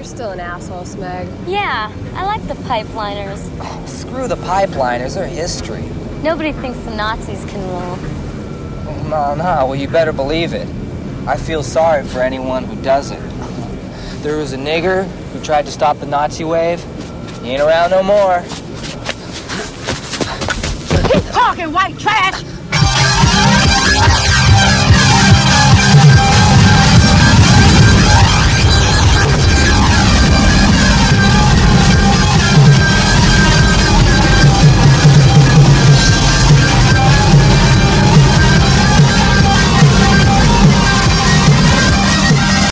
You're still an asshole, Smeg. Yeah, I like the pipeliners. Oh, screw the pipeliners, they're history. Nobody thinks the Nazis can rule. No, well, you better believe it. I feel sorry for anyone who doesn't. There was a nigger who tried to stop the Nazi wave. He ain't around no more. Keep talking, white trash!